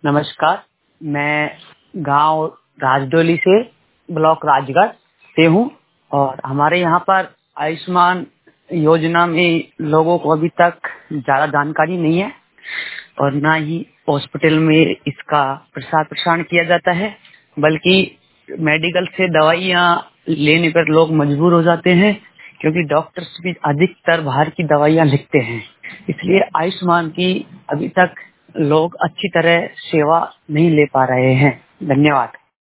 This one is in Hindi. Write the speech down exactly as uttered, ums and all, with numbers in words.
नमस्कार, मैं गांव राजडोली से ब्लॉक राजगढ़ से हूँ और हमारे यहाँ पर आयुष्मान योजना में लोगों को अभी तक ज़्यादा जानकारी नहीं है और ना ही हॉस्पिटल में इसका प्रसार प्रसारण किया जाता है, बल्कि मेडिकल से दवाइयाँ लेने पर लोग मजबूर हो जाते हैं क्योंकि डॉक्टर्स भी अधिकतर बाहर की दवाइयाँ लिखते हैं। इसलिए आयुष्मान की अभी तक लोग अच्छी तरह सेवा नहीं ले पा रहे हैं। धन्यवाद।